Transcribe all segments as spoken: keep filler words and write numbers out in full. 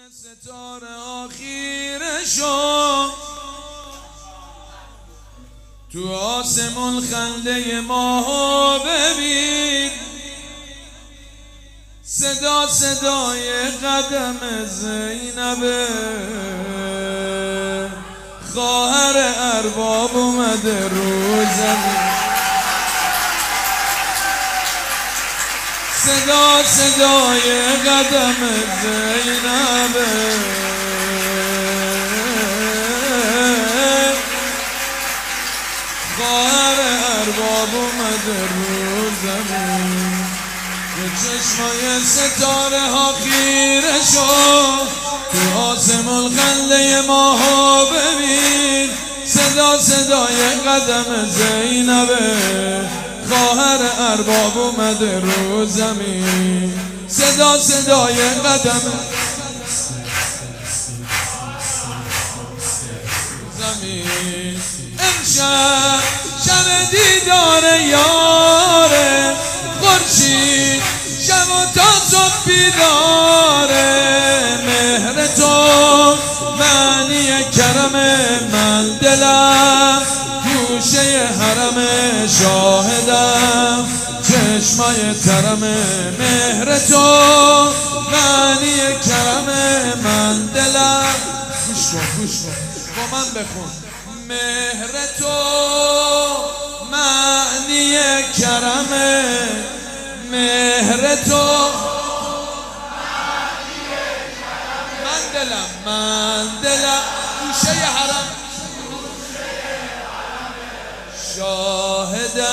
ستاره آخیرشو تو آسمون خنده ماهو ببین، صدا صدای قدم زینبه، خواهر ارباب اومده رو زمین. صدا صدای قدم زینبه، خواهر ارباب اومده رو زمین. به چشمای ستاره ها خیره شو، تو آسمون خنده ماهو ببین، صدا صدای قدم زینبه، خواهر ارباب اومده رو زمین. صدا صدای قدم زمین. امشب شب دیدار یاره، خورشید شب و تا صبح بیداره. مهر تو معنی کرم من، دلم گوشه حرم شاهدم، چشمای ترم. مهر تو معنی کرم من، دلم گوش کن گوش کن با من بخون. مهر تو معنی کرم، مهر تو من دلم، من دلم گوشه حرم شاهدم،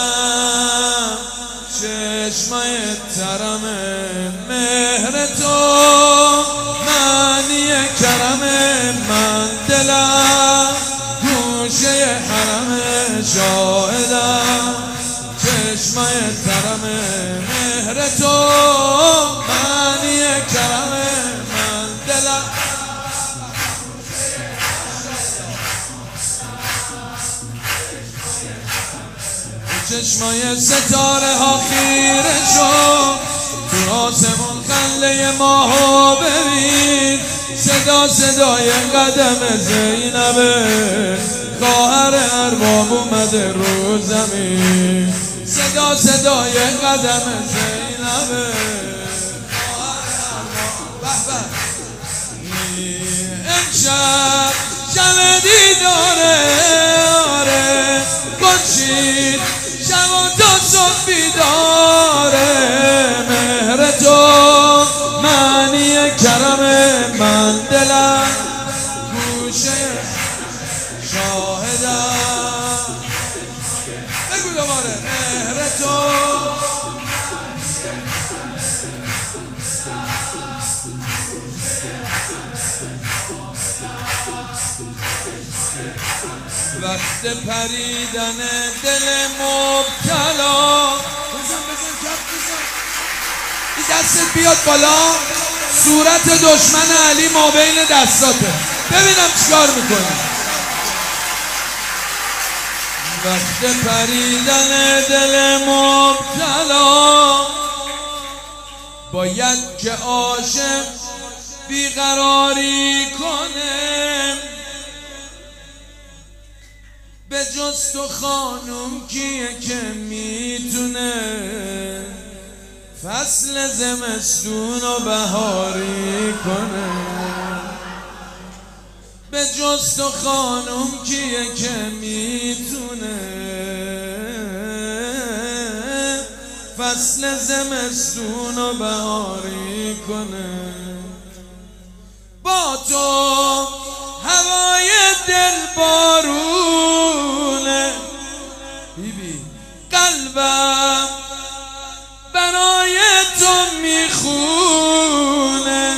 چشمای ترم. مهر تو معنی کرم من، دلم گوشه حرم شاهدم، چشمای ترم. مهر تو معنی کرم من، دلم چشمای ستاره ها خیره شو، تو آسمون خنده ماهو ببین، صدا صدای قدم زینبه، خواهر ارباب اومده رو زمین. صدا صدای قدم زینبه، امشب شب دیداره، آره خورشید شب و تا صبح بیداره. مهر تو معنی کرم من، دلم گوشه شاهدم. بگو دوباره. مهر تو وقت پریدن دل مبتلا، بزن بزن کف بزن، این دستت بیاد بالا، صورت دشمن علی ما بین دستاته، ببینم چیکار میکنی. وقت پریدن دل مبتلا، باید که عاشق بیقراری کنه، به جز تو خانم کیه که میتونه فصل زمستون و بهاری کنه. به جز تو خانم کیه که میتونه فصل زمستون و بهاری کنه. با تو هوای دل بارونه، بیبی قلبم برای تو میخونه.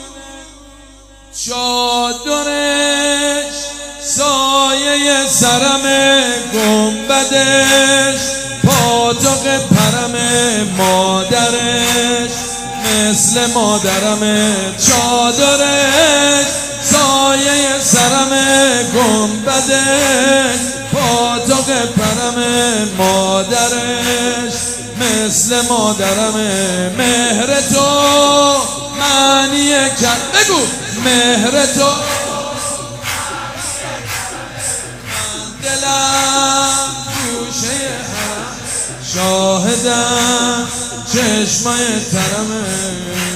چادرش سایه سرم، گنبدش پاتوق پرم، مادرش مثل مادرم. چادرش سایه سرم، گنبدش پاتوق پرم، مادرش مثل مادرم. مهر تو معنی کرم بگو مهر تو دلم گوشه حرم شاهدم چشمای ترمه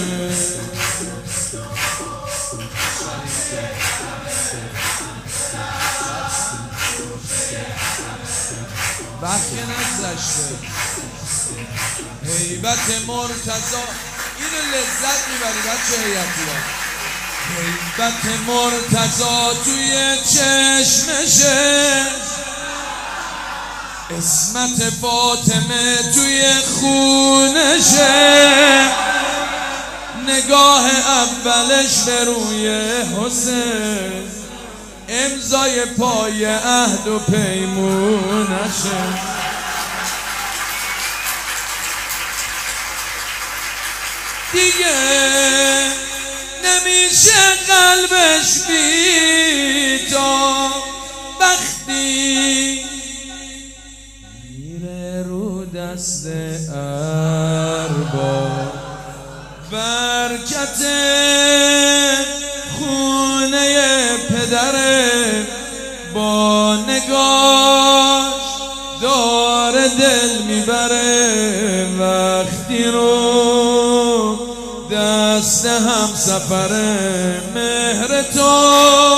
وقتی نگذشته هیبت مرتضی اینو لذت میبری بچه هیئتی ها هیبت مرتضی توی چشمشه اسمت فاطمه توی خونشه نگاه اولش به روی حسین امضای پای عهد و پیمونشه دیگه نمیشه قلبش بی تو وقتی میره رو دست ارباب برکت خونه پدره با نگاش داره دل میبره وقتی رو دست هم سفره مهر تو